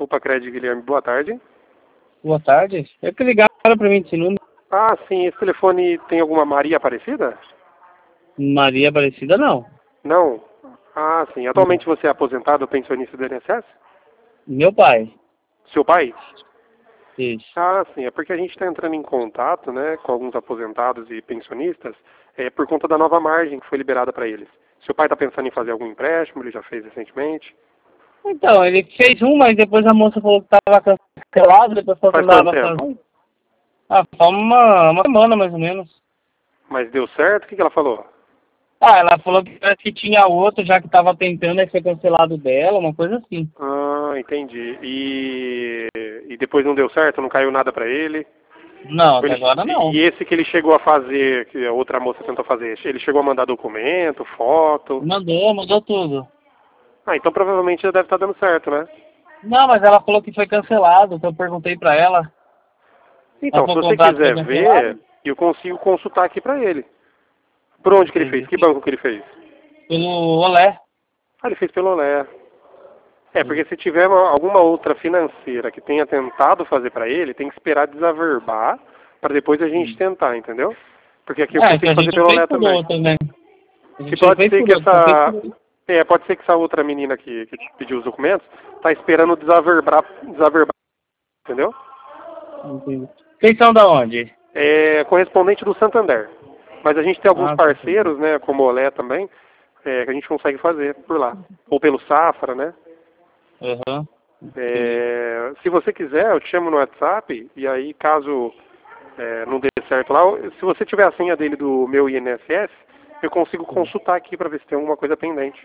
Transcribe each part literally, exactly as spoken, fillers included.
Poupa Crédito, Guilherme, boa tarde. Boa tarde. É que ligaram pra mim desse número. Ah, sim, esse telefone tem alguma Maria Aparecida? Maria Aparecida, não. Não? Ah, sim. Atualmente você é aposentado ou pensionista do I N S S? Meu pai. Seu pai? Isso. Ah, sim. É porque a gente está entrando em contato, né, com alguns aposentados e pensionistas, é, por conta da nova margem que foi liberada para eles. Seu pai está pensando em fazer algum empréstimo? Ele já fez recentemente? Então, ele fez um, mas depois a moça falou que tava cancelado, depois falou que Faz não quanto dava tempo? cancelado. Ah, só uma, uma semana mais ou menos. Mas deu certo? O que, que ela falou? Ah, ela falou que parece que tinha outro, já que tava tentando, aí foi cancelado dela, uma coisa assim. Ah, entendi. E, e depois não deu certo? Não caiu nada para ele? Não, até Ele- agora não. E esse que ele chegou a fazer, que a outra moça tentou fazer, ele chegou a mandar documento, foto? Mandou, mandou tudo. Ah, então provavelmente já deve estar dando certo, né? Não, mas ela falou que foi cancelado, então eu perguntei pra ela. Ela Então, se falou que o você contrato foi quiser ver, cancelado. eu consigo consultar aqui pra ele. Por onde que ele fez? Entendi. Que banco que ele fez? Pelo Olé. Ah, ele fez pelo Olé. É, porque se tiver uma- alguma outra financeira que tenha tentado fazer pra ele, tem que esperar desaverbar para depois a gente tentar, entendeu? Porque aqui eu É, que consigo a fazer gente pelo fez Olé por também. outro, né? A E gente pode fez ser por que outro, só fez essa... por outro. É, pode ser que essa outra menina que, que pediu os documentos tá esperando desaverbar, desaverbar, entendeu? Entendi. Vocês são da onde? É correspondente do Santander. Mas a gente tem alguns Ah, tá. parceiros, né, como o Olé também, é, que a gente consegue fazer por lá. Ou pelo Safra, né? Aham. Entendi. É, se você quiser, eu te chamo no WhatsApp, e aí caso é, não dê certo lá, se você tiver a senha dele do meu I N S S, eu consigo consultar aqui para ver se tem alguma coisa pendente.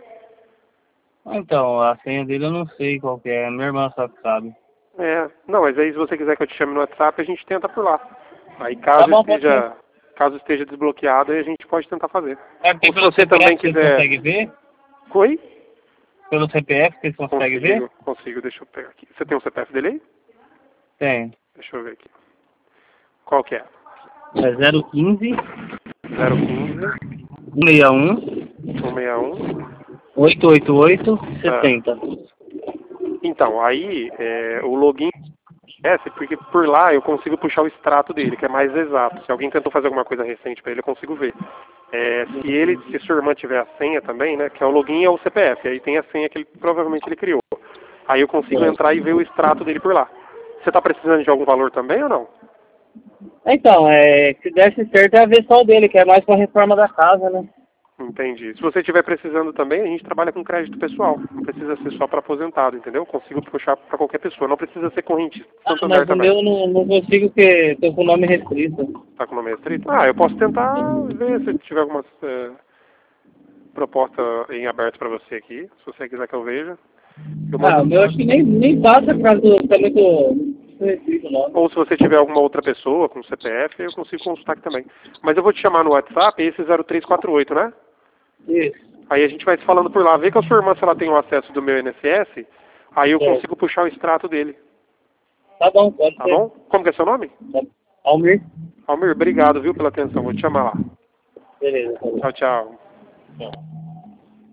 Então, a senha dele eu não sei qual que é. Minha irmã só que sabe. É, não, mas aí se você quiser que eu te chame no WhatsApp, a gente tenta por lá. Aí Tá caso bom, pode ser. esteja, caso esteja desbloqueado, aí a gente pode tentar fazer. É porque Ou se pelo você também C P F vocês quiser... conseguem ver? Oi? Pelo C P F vocês conseguem ver? Consigo, consigo, deixa eu pegar aqui. Você tem o C P F dele aí? Tem. Deixa eu ver aqui. Qual que é? É zero quinze, zero um cinco, seis um, um seis um. oito oito oito, Ah, setenta. então, aí é, o login é porque por lá eu consigo puxar o extrato dele, que é mais exato. Se alguém tentou fazer alguma coisa recente para ele, eu consigo ver. É, se ele, se sua irmã tiver a senha também, né, que é o login é o C P F, aí tem a senha que ele, provavelmente ele criou. Aí eu consigo entrar e ver o extrato dele por lá. Você está precisando de algum valor também ou não? Então, é, se desse certo é a ver só o dele, que é mais pra reforma da casa, né? Entendi. Se você estiver precisando também, a gente trabalha com crédito pessoal. Não precisa ser só para aposentado, entendeu? Consigo puxar para qualquer pessoa. Não precisa ser correntista de Ah, Santander mas o também. meu não, não consigo porque tô com o nome restrito. Tá com o nome restrito? Ah, eu posso tentar ver se tiver alguma é, proposta em aberto para você aqui. Se você quiser que eu veja. Eu Ah, o mando... meu acho que nem, nem passa por causa do... Tá muito restrito o nome. Ou se você tiver alguma outra pessoa com C P F, eu consigo consultar aqui também. Mas eu vou te chamar no WhatsApp, esse zero três quatro oito, né? Isso. Aí a gente vai se falando por lá. Vê com a sua irmã se ela tem o acesso do meu I N S S. Aí eu É. consigo puxar o extrato dele. Tá bom, pode Tá ser. bom? Como que é seu nome? Tá. Almir? Almir, obrigado, viu, pela atenção. Vou te chamar lá. Beleza, tá bom. Tchau, tchau. Tchau.